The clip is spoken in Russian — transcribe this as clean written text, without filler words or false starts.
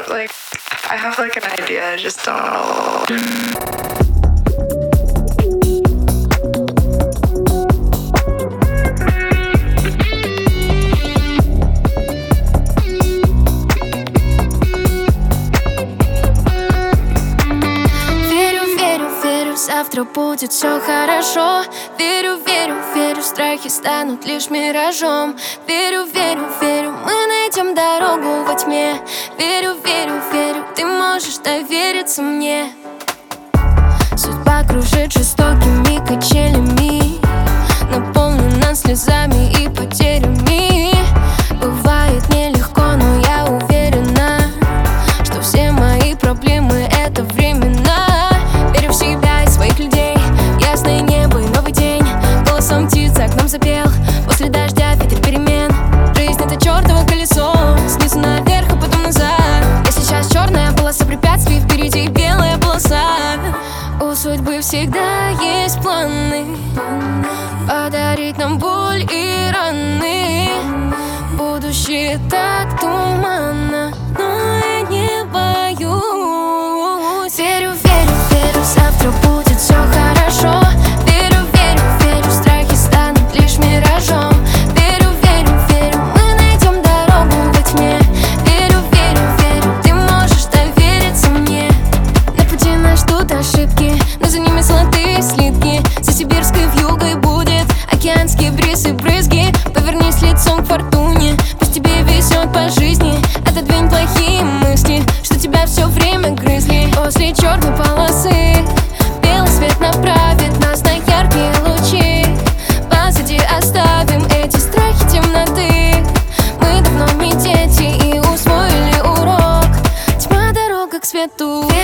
like, I have like an idea, I just don't know. Завтра будет все хорошо. Верю, верю, верю, страхи станут лишь миражом. Верю, верю, верю, мы найдем дорогу во тьме. Верю, верю, верю, ты можешь довериться мне. Судьба кружит жестокими качелями, наполнена слезами и потерями. Бывает нелегко, но я уверена, что все мои проблемы — это временно. Верю в себя и своих людей, ясное небо и новый день. Голосом птиц за окном запел, после дождя ветер перемен. Жизнь — это чертово колесо, снизу наверх, а потом назад. Если сейчас черная полоса препятствий, впереди белая полоса. У судьбы всегда есть планы подарить нам боль и раны. Будущее так туманно, но я не боюсь. Верю, верю, верю, завтра будет все хорошо. Верю, верю, верю, страхи станут лишь миражом. Верю, верю, верю, мы найдем дорогу во тьме. Верю, верю, верю, ты можешь довериться мне. На пути нас ждут ошибки, но за ними золотые слитки. За сибирской вьюгой будет океанский бриз и брызги. Повернись лицом к фортуне, пусть тебе везет по жизни. Отодвинь плохие мысли, что тебя все время грызли. После черной полосы белый свет направит нас на яркие лучи. Позади оставим эти страхи темноты. Мы давно не дети и усвоили урок. Тьма — дорога к свету.